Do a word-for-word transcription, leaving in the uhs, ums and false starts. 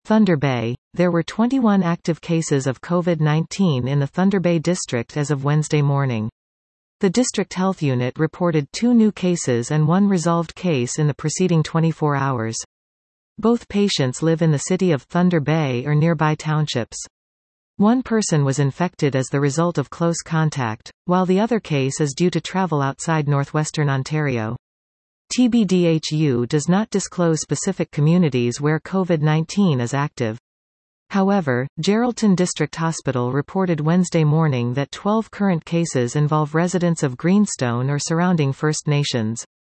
Thunder Bay. There were twenty-one active cases of COVID nineteen in the Thunder Bay district as of Wednesday morning. The district health unit reported two new cases and one resolved case in the preceding twenty-four hours. Both patients live in the city of Thunder Bay or nearby townships. One person was infected as the result of close contact, while the other case is due to travel outside northwestern Ontario. T B D H U does not disclose specific communities where COVID nineteen is active. However, Geraldton District Hospital reported Wednesday morning that twelve current cases involve residents of Greenstone or surrounding First Nations.